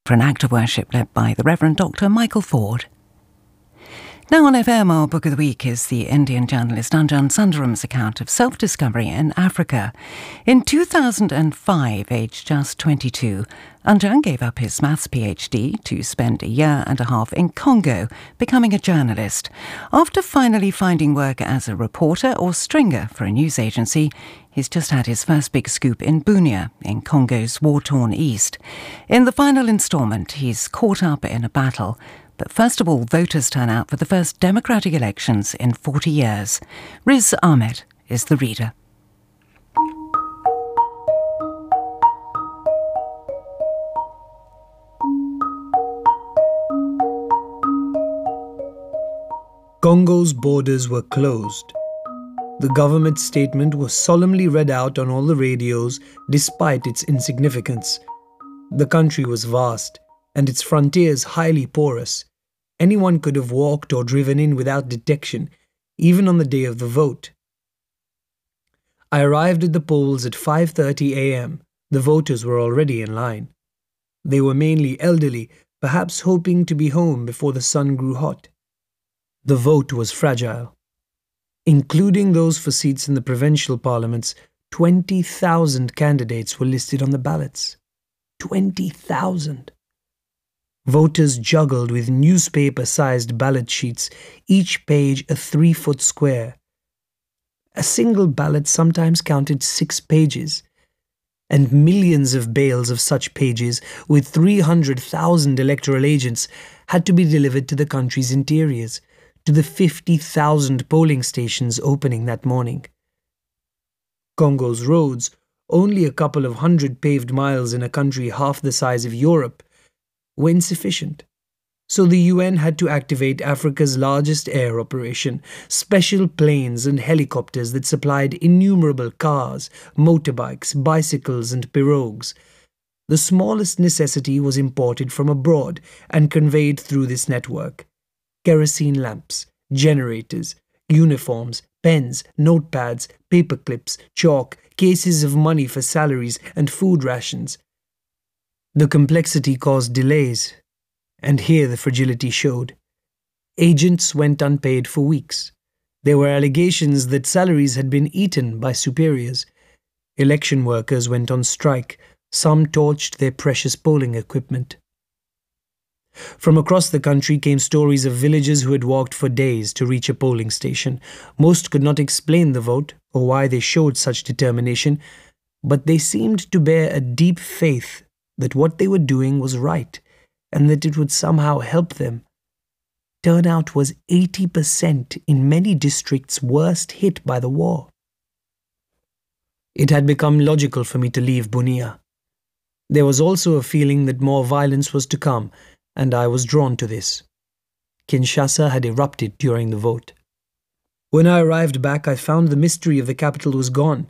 for an act of worship led by the Reverend Dr. Michael Ford. Now on FM, our book of the week is the Indian journalist Anjan Sundaram's account of self-discovery in Africa. In 2005, aged just 22, Anjan gave up his maths PhD to spend a year and a half in Congo, becoming a journalist. After finally finding work as a reporter or stringer for a news agency, he's just had his first big scoop in Bunia, in Congo's war-torn east. In the final instalment, he's caught up in a battle. But first of all, voters turn out for the first democratic elections in 40 years. Riz Ahmed is the reader. Congo's borders were closed. The government statement was solemnly read out on all the radios despite its insignificance. The country was vast, and its frontiers highly porous. Anyone could have walked or driven in without detection, even on the day of the vote. I arrived at the polls at 5:30 a.m. The voters were already in line. They were mainly elderly, perhaps hoping to be home before the sun grew hot. The vote was fragile. Including those for seats in the provincial parliaments, 20,000 candidates were listed on the ballots. 20,000! Voters juggled with newspaper-sized ballot sheets, each page a 3-foot square. A single ballot sometimes counted 6 pages, and millions of bales of such pages, with 300,000 electoral agents, had to be delivered to the country's interiors, to the 50,000 polling stations opening that morning. Congo's roads, only a couple of hundred paved miles in a country half the size of Europe, were insufficient. So the UN had to activate Africa's largest air operation, special planes and helicopters that supplied innumerable cars, motorbikes, bicycles and pirogues. The smallest necessity was imported from abroad and conveyed through this network. Kerosene lamps, generators, uniforms, pens, notepads, paper clips, chalk, cases of money for salaries and food rations. The complexity caused delays, and here the fragility showed. Agents went unpaid for weeks. There were allegations that salaries had been eaten by superiors. Election workers went on strike. Some torched their precious polling equipment. From across the country came stories of villagers who had walked for days to reach a polling station. Most could not explain the vote or why they showed such determination, but they seemed to bear a deep faith that what they were doing was right and that it would somehow help them. Turnout was 80% in many districts worst hit by the war. It had become logical for me to leave Bunia. There was also a feeling that more violence was to come, and I was drawn to this. Kinshasa had erupted during the vote. When I arrived back, I found the mystery of the capital was gone.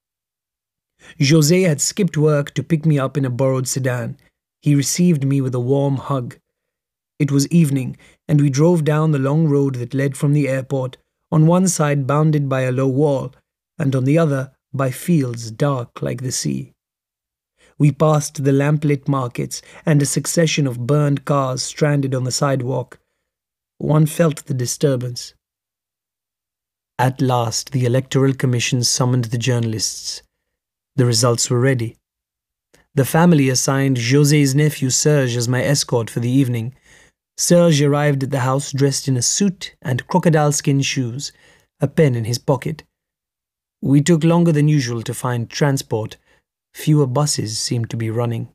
José had skipped work to pick me up in a borrowed sedan. He received me with a warm hug. It was evening, and we drove down the long road that led from the airport, on one side bounded by a low wall, and on the other by fields dark like the sea. We passed the lamplit markets and a succession of burned cars stranded on the sidewalk. One felt the disturbance. At last, the Electoral Commission summoned the journalists. The results were ready. The family assigned José's nephew Serge as my escort for the evening. Serge arrived at the house dressed in a suit and crocodile skin shoes, a pen in his pocket. We took longer than usual to find transport. Fewer buses seemed to be running.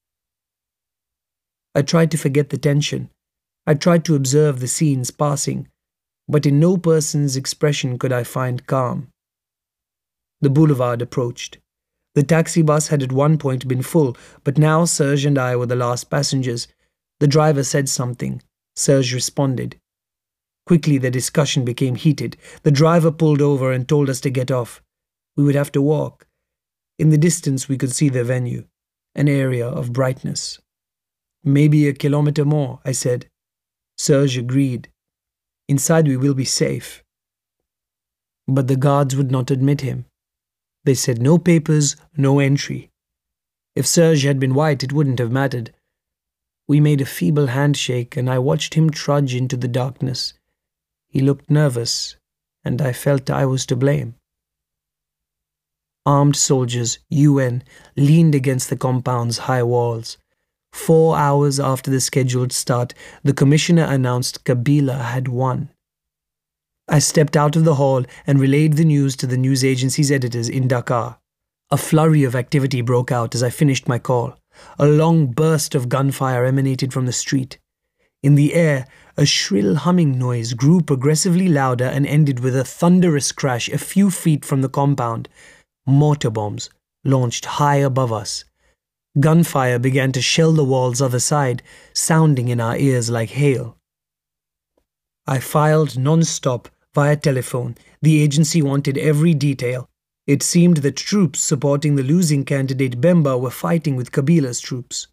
I tried to forget the tension. I tried to observe the scenes passing, but in no person's expression could I find calm. The boulevard approached. The taxi bus had at one point been full, but now Serge and I were the last passengers. The driver said something. Serge responded. Quickly the discussion became heated. The driver pulled over and told us to get off. We would have to walk. In the distance we could see the venue, an area of brightness. Maybe a kilometer more, I said. Serge agreed. Inside we will be safe. But the guards would not admit him. They said no papers, no entry. If Serge had been white, it wouldn't have mattered. We made a feeble handshake and I watched him trudge into the darkness. He looked nervous, and I felt I was to blame. Armed soldiers, UN, leaned against the compound's high walls. 4 hours after the scheduled start, the commissioner announced Kabila had won. I stepped out of the hall and relayed the news to the news agency's editors in Dakar. A flurry of activity broke out as I finished my call. A long burst of gunfire emanated from the street. In the air, a shrill humming noise grew progressively louder and ended with a thunderous crash a few feet from the compound. Mortar bombs launched high above us. Gunfire began to shell the wall's other side, sounding in our ears like hail. I filed non-stop via telephone. The agency wanted every detail. It seemed that troops supporting the losing candidate Bemba were fighting with Kabila's troops.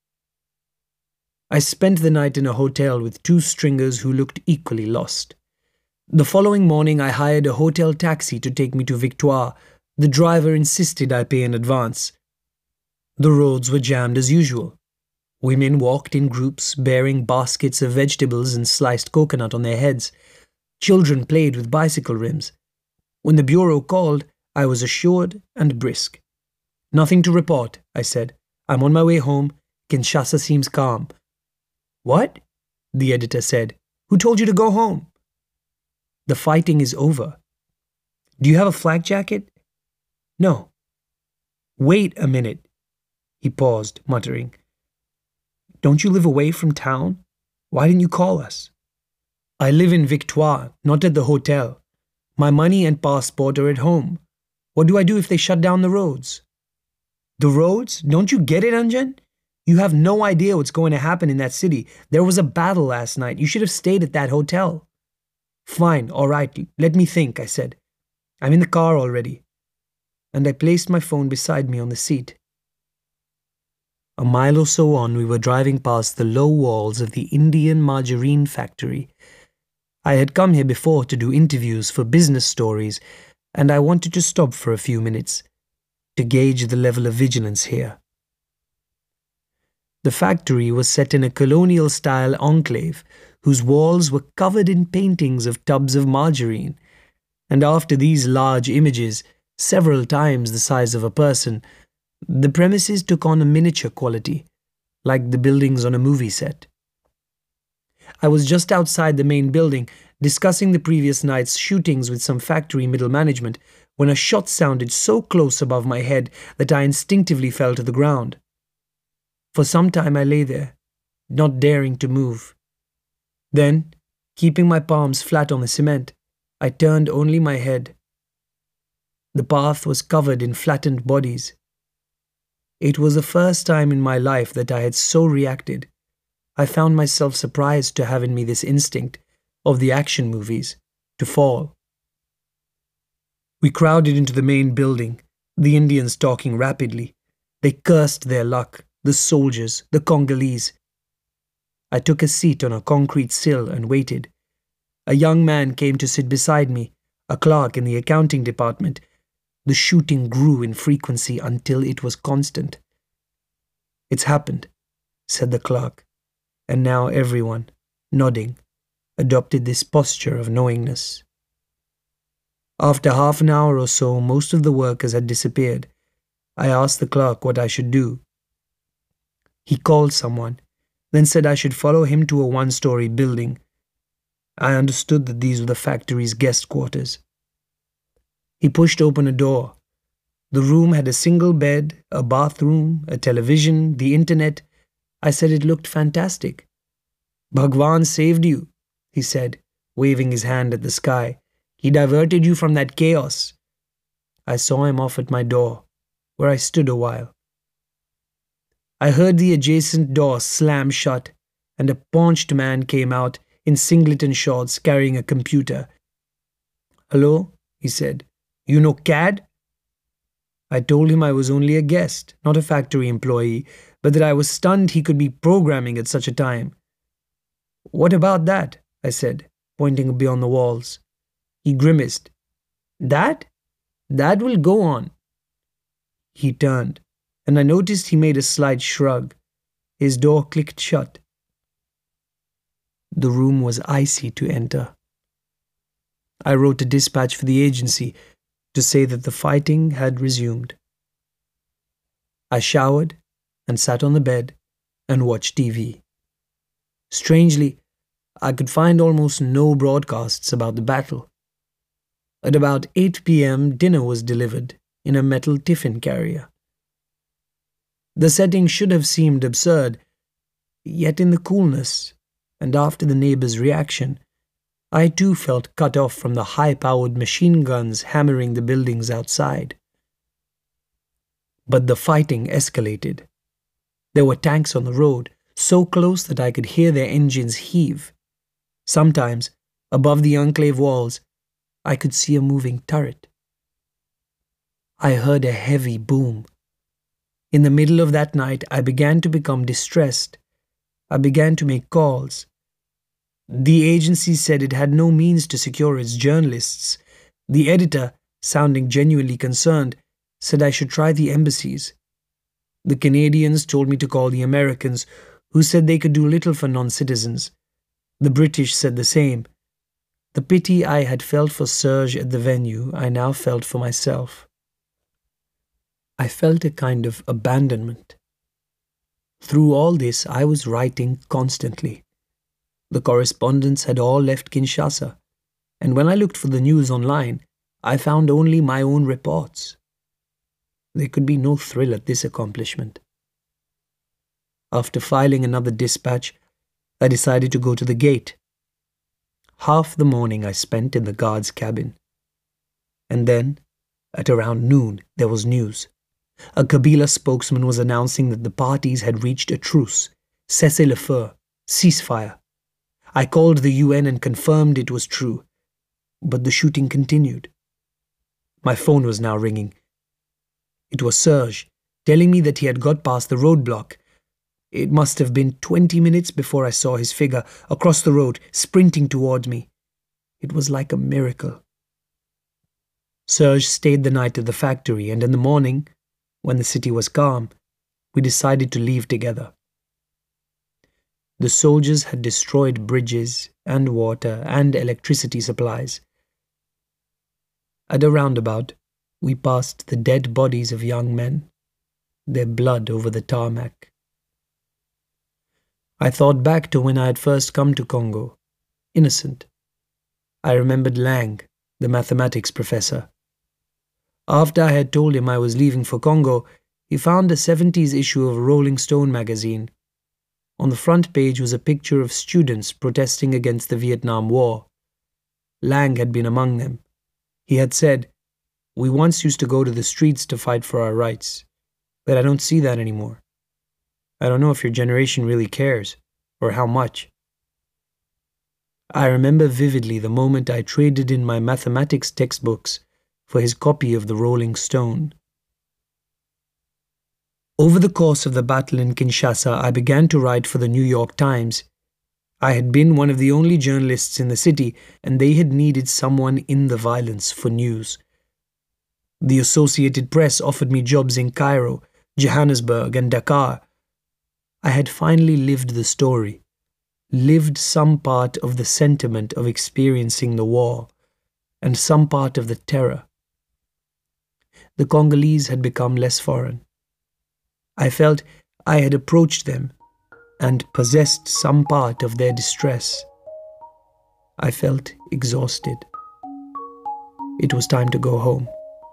I spent the night in a hotel with 2 stringers who looked equally lost. The following morning I hired a hotel taxi to take me to Victoire. The driver insisted I pay in advance. The roads were jammed as usual. Women walked in groups bearing baskets of vegetables and sliced coconut on their heads. Children played with bicycle rims. When the bureau called, I was assured and brisk. "Nothing to report," I said. "I'm on my way home. Kinshasa seems calm." "What?" the editor said. "Who told you to go home?" "The fighting is over." "Do you have a flak jacket?" "No." "Wait a minute." He paused, muttering. "Don't you live away from town? Why didn't you call us?" "I live in Victoire, not at the hotel. My money and passport are at home. What do I do if they shut down the roads?" "The roads? Don't you get it, Anjan? You have no idea what's going to happen in that city. There was a battle last night. You should have stayed at that hotel." "Fine, all right, let me think," I said. "I'm in the car already." And I placed my phone beside me on the seat. A mile or so on, we were driving past the low walls of the Indian margarine factory. I had come here before to do interviews for business stories, and I wanted to stop for a few minutes to gauge the level of vigilance here. The factory was set in a colonial-style enclave whose walls were covered in paintings of tubs of margarine, and after these large images, several times the size of a person, the premises took on a miniature quality, like the buildings on a movie set. I was just outside the main building, discussing the previous night's shootings with some factory middle management, when a shot sounded so close above my head that I instinctively fell to the ground. For some time I lay there, not daring to move. Then, keeping my palms flat on the cement, I turned only my head. The path was covered in flattened bodies. It was the first time in my life that I had so reacted. I found myself surprised to have in me this instinct of the action movies, to fall. We crowded into the main building, the Indians talking rapidly. They cursed their luck, the soldiers, the Congolese. I took a seat on a concrete sill and waited. A young man came to sit beside me, a clerk in the accounting department. The shooting grew in frequency until it was constant. "It's happened," said the clerk, and now everyone, nodding, adopted this posture of knowingness. After half an hour or so, most of the workers had disappeared. I asked the clerk what I should do. He called someone, then said I should follow him to a one-story building. I understood that these were the factory's guest quarters. He pushed open a door. The room had a single bed, a bathroom, a television, the internet. I said it looked fantastic. "Bhagwan saved you," he said, waving his hand at the sky. "He diverted you from that chaos." I saw him off at my door, where I stood a while. I heard the adjacent door slam shut, and a paunched man came out in singlet and shorts carrying a computer. "Hello," he said. "You know CAD?" I told him I was only a guest, not a factory employee, but that I was stunned he could be programming at such a time. "What about that?" I said, pointing beyond the walls. He grimaced. "That? That will go on." He turned, and I noticed he made a slight shrug. his door clicked shut. The room was icy to enter. I wrote a dispatch for the agency to say that the fighting had resumed. I showered and sat on the bed and watched TV. Strangely, I could find almost no broadcasts about the battle. At about 8 p.m., dinner was delivered in a metal tiffin carrier. The setting should have seemed absurd, yet in the coolness, and after the neighbor's reaction, I too felt cut off from the high-powered machine guns hammering the buildings outside. But the fighting escalated. There were tanks on the road, so close that I could hear their engines heave. Sometimes, above the enclave walls, I could see a moving turret. I heard a heavy boom. In the middle of that night, I began to become distressed. I began to make calls. The agency said it had no means to secure its journalists. The editor, sounding genuinely concerned, said I should try the embassies. The Canadians told me to call the Americans, who said they could do little for non-citizens. The British said the same. The pity I had felt for Serge at the venue, I now felt for myself. I felt a kind of abandonment. Through all this, I was writing constantly. The correspondents had all left Kinshasa, and when I looked for the news online, I found only my own reports. There could be no thrill at this accomplishment. After filing another dispatch, I decided to go to the gate. Half the morning I spent in the guard's cabin. And then, at around noon, there was news. A Kabila spokesman was announcing that the parties had reached a truce, cessez-le-feu, ceasefire. I called the UN and confirmed it was true, but the shooting continued. My phone was now ringing. It was Serge, telling me that he had got past the roadblock. It must have been 20 minutes before I saw his figure across the road, sprinting toward me. It was like a miracle. Serge stayed the night at the factory, and in the morning, when the city was calm, we decided to leave together. The soldiers had destroyed bridges and water and electricity supplies. At a roundabout, we passed the dead bodies of young men, their blood over the tarmac. I thought back to when I had first come to Congo, innocent. I remembered Lang, the mathematics professor. After I had told him I was leaving for Congo, he found a 70s issue of Rolling Stone magazine. On the front page was a picture of students protesting against the Vietnam War. Lang had been among them. He had said, "We once used to go to the streets to fight for our rights, but I don't see that anymore. I don't know if your generation really cares, or how much." I remember vividly the moment I traded in my mathematics textbooks for his copy of the Rolling Stone. Over the course of the battle in Kinshasa, I began to write for the New York Times. I had been one of the only journalists in the city, and they had needed someone in the violence for news. The Associated Press offered me jobs in Cairo, Johannesburg, and Dakar. I had finally lived the story, lived some part of the sentiment of experiencing the war, and some part of the terror. The Congolese had become less foreign. I felt I had approached them and possessed some part of their distress. I felt exhausted. It was time to go home.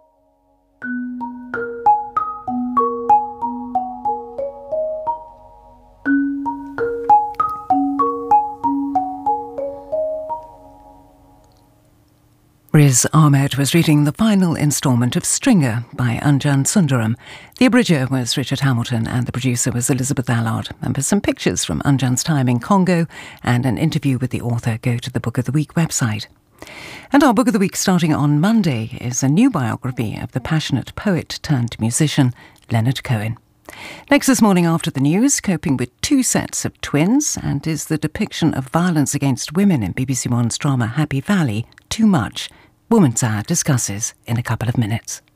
Riz Ahmed was reading the final instalment of Stringer by Anjan Sundaram. The abridger was Richard Hamilton and the producer was Elizabeth Allard. And for some pictures from Anjan's time in Congo and an interview with the author, go to the Book of the Week website. And our Book of the Week starting on Monday is a new biography of the passionate poet turned musician Leonard Cohen. Next this morning after the news, coping with two sets of twins, and is the depiction of violence against women in BBC One's drama Happy Valley too much? Woman's Hour discusses in a couple of minutes.